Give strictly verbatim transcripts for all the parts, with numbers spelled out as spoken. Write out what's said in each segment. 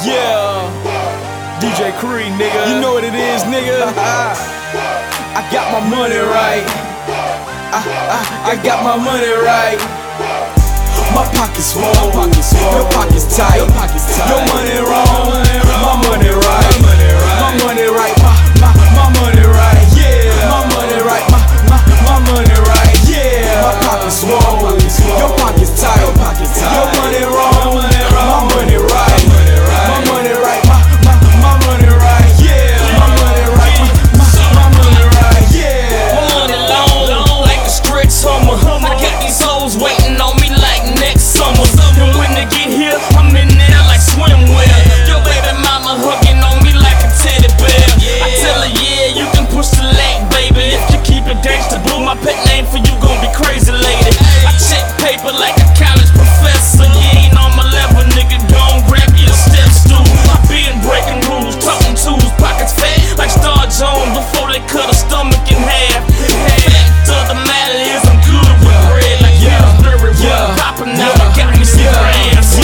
Yeah, D J Creed, nigga. You know what it is, nigga. I got my money right. I, I, I got my money right. My pocket's swole, your pocket's tight. Your money wrong, my money right. My money right, my, my, my money right. Yeah, my money right, my, my, my money right. Yeah, my pocket's swole, your pocket's tight. Your money wrong, my money right. My money right, my, my, my money right. Yeah, my money right, my, my, my money right. Yeah, my money long, like a stretch hummer. I got these hoes waiting on me like next summer. And when they get here, I'm in there like swimwear. Your baby mama hugging on me like a teddy bear. I tell her, yeah, you can push the leg, baby. If you keep it gangsta, blue, my pet name for you gon' be crazy lady. I check paper like a college professor. You ain't on my level, nigga, gon' grab you a step stool. I been breaking rules, talking tools, pockets fat like Star Jones before they cut a stomach in half. Fact of the matter is I'm good with bread like Pillsbury. Yeah, popping out, I got me some brands.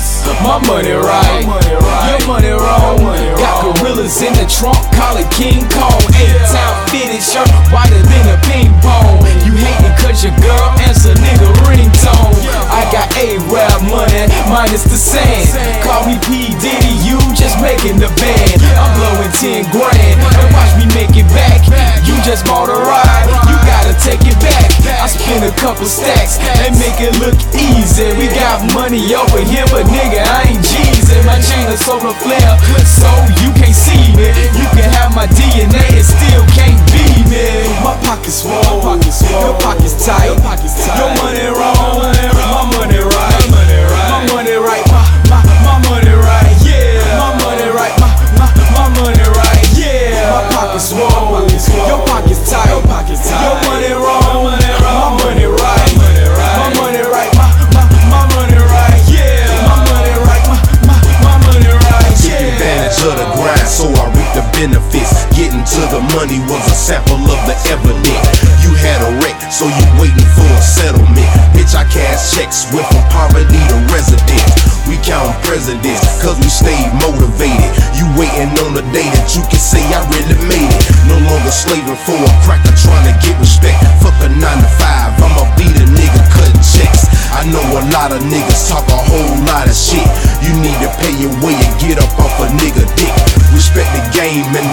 my money right, your money wrong. Got gorillas in the trunk, call it King Kong. Eight-time fitted shirt, whiter than a ping pong. You hatin' cause your girl answer nigga ringtone. I got A-Rap money, minus the sand. Call me P. Diddy, you just making the band. I'm blowing ten grand, and watch me make it back. You just bought a ride, you gotta take it back. I spend a couple stacks and make it look easy. We got money over here, but nigga, I ain't Jeezy. My chain is solar flare, so you can't see me. You can have my D N A, it still can't be me. My pocket's swole, your pocket's tight. Your money wrong, my money right. My money right, my, my, my money right. Yeah, my money right, my, my, my money right. Yeah, my pocket's swole, your pocket's tight. Your money wrong, my money right. My money right, my, my, my money right. Yeah, my money right, my, my, my money right. Yeah. Advantage of the grind, so I reap the benefits. Getting to the money was a sample of the evidence. You had a wreck, so you waiting for a settlement. Bitch, I cash checks, went from poverty to residence. We count presidents, cause we stayed motivated. You waiting on the day that you can say I really made it. No longer slaving for a cracker, trying to get respect. Fuck a nine to five, I'ma be the nigga cutting checks. I know a lot of niggas talk a whole lot of shit. You need to pay your way and get up off a nigga dick. Respect the game and